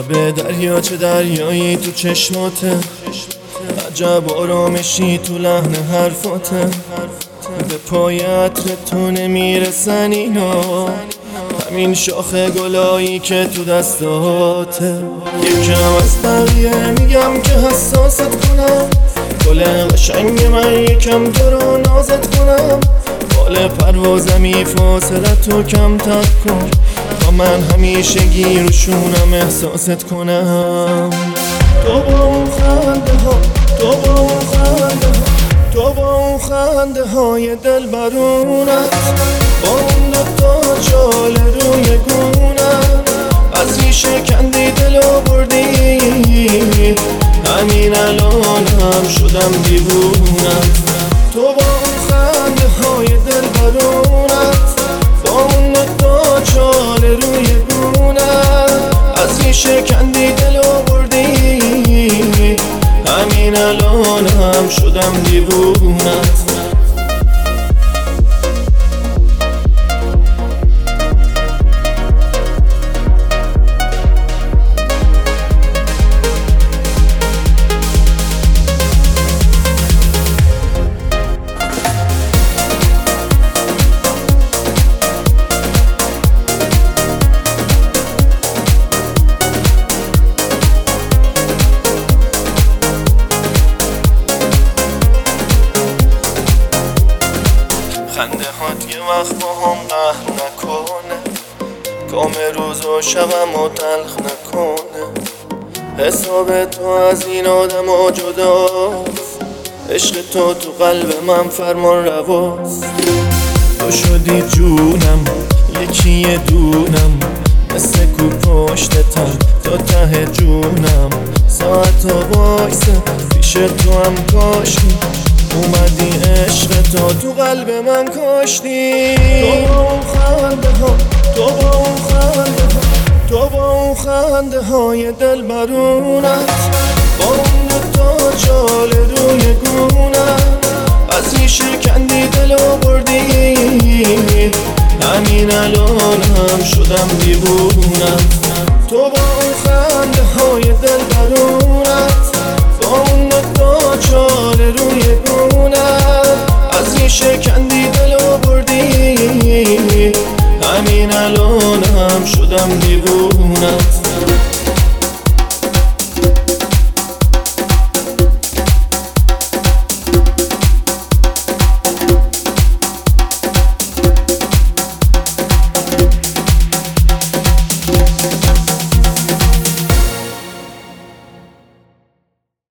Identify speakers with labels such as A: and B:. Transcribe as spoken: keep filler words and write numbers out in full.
A: لب دریا چه دریایی تو چشماته، عجب آرامشی تو لحن حرفاته. به پای عطر تو نمیرسن اینا، همین شاخ گلایی که تو دستاته. یکم از بقیه میگم که حساست کنم، گل قشنگ من یکم تو رو نازت کنم. بال پروازمی فاصلت رو کم تر کن، تا من همیشگی روشونم احساست کنم. تو با اون خنده ها، تو با اون خنده ها، تو با اون خنده های دل برونت، با اون دوتا چال روی گونت، از ریشه کندی دلو بردی. همین الان هم شدم دیوونت. تو با اون خنده های دل برونت، با اون دوتا چال روی گونت، از ریشه کندی دلو بردی. همین الان هم شدم دیوونت. خنده هات یه وقت با هم قهر نکنه، کام روز و شبم و تلخ نکنه. حساب تو از این آدم ها جداست، عشق تو تو قلب من فرمان رواست. تو شدی جونم یکی دونم، مثل کو پشتتم تا ته جونم. ساعت و وایسه پیش تو هم کاشتی، اومدی عشق تو تو قلب من کاشتی. تو با اون خنده ها، تو با اون خنده ها، تو با اون خنده های دل برونت، با اون دوتا چال روی گونت، از ریشه کندی دلو بردی. همین الان هم شدم دیوونت. تو با اون خنده های دل برونت، با اون دوتا چال روی گونت، از ریشه کندی دلو بردی. همین الان هم شدم دیوونت.